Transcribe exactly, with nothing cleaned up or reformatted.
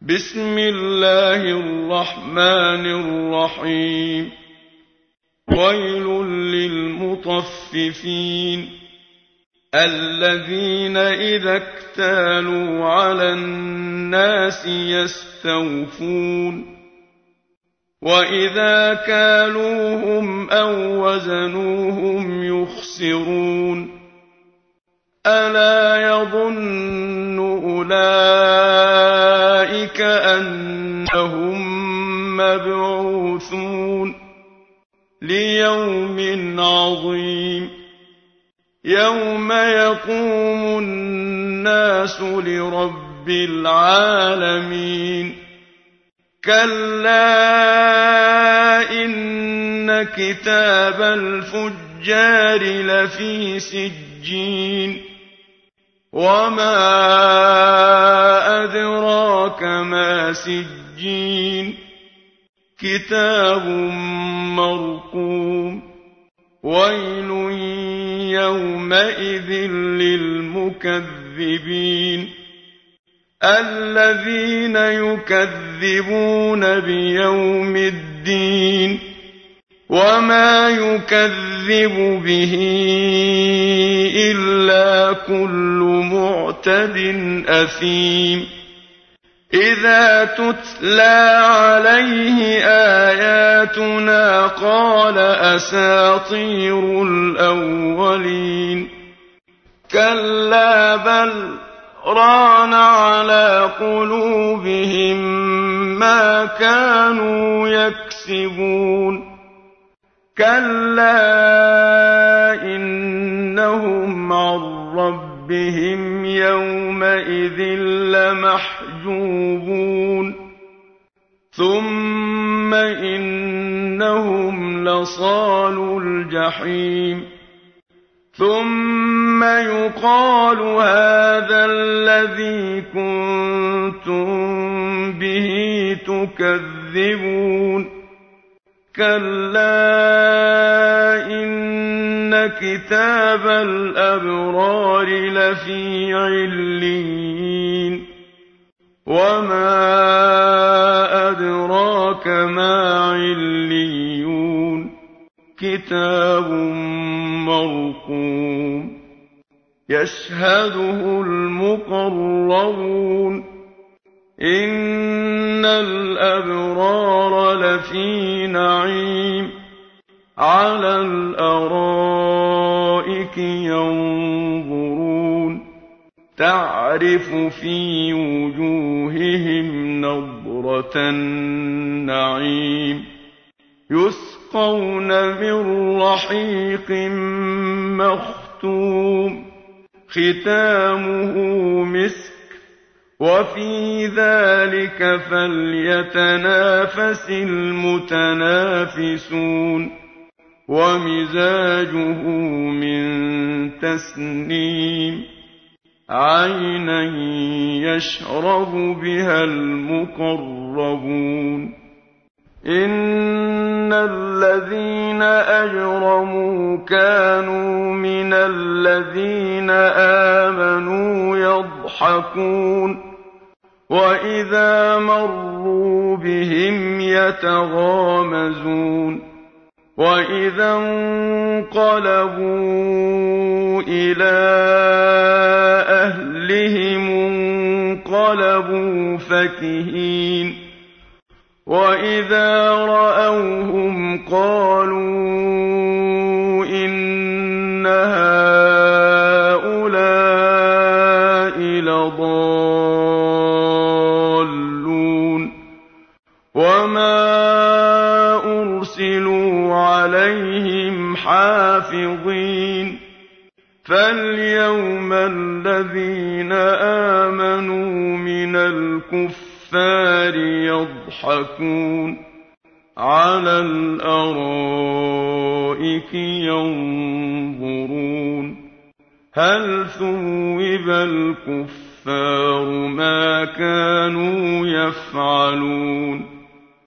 بسم الله الرحمن الرحيم. ويل للمطففين الذين إذا اكتالوا على الناس يستوفون وإذا كالوهم أو وزنوهم يخسرون ألا يظن أولئك أنهم مبعوثون ليوم عظيم يوم يقوم الناس لرب العالمين كلا إن كتاب الفجار لفي سجين وما أدراك ما سجين كتاب مرقوم ويل يومئذ للمكذبين الذين يكذبون بيوم الدين وما يكذب به إلا كل معتد أثيم إذا تتلى عليه آياتنا قال أساطير الأولين كلا بل ران على قلوبهم ما كانوا يكسبون كلا إنهم عن ربهم يومئذ لمحجوبون ثم إنهم لصالو الجحيم ثم يقال هذا الذي كنتم به تكذبون كلا إن كتاب الأبرار لفي عليين وما أدراك ما عليون كتاب مرقوم يشهده المقربون إن الأبرار لفي نعيم على الأرائك ينظرون تعرف في وجوههم نضرة النعيم يسقون من رحيق مختوم ختامه مسك وفي ذلك فليتنافس المتنافسون ومزاجه من تسنيم عينا يشرب بها المقربون إن الذين أجرموا كانوا من الذين آمنوا يضحكون وإذا مروا بهم يتغامزون وإذا انقلبوا إلى أهلهم انقلبوا فكهين وإذا رأوهم قالوا إن هؤلاء لضالون وما أرسلوا عليهم حافظين فاليوم الذين آمنوا من الكفار يضحكون على الأرائك ينظرون هل ثوب الكفار ما كانوا يفعلون